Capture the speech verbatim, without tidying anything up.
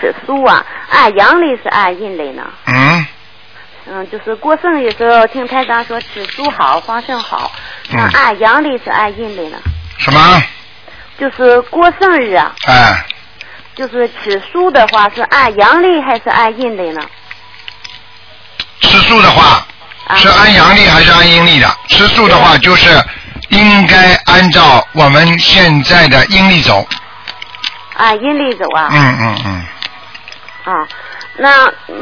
吃素啊，按阳历是按阴历呢？ 嗯。 嗯，就是过生日的时候听台长说吃素好，放生好，那按阳历是按阴历呢？ 什么？ 就是过生日啊。 哎。 就是吃素的话是按阳历还是按阴历呢？ 吃素的话、啊、是按阳历还是按阴历的？吃素的话就是应该按照我们现在的阴历走。 按阴历走啊？ 嗯嗯嗯。 啊，那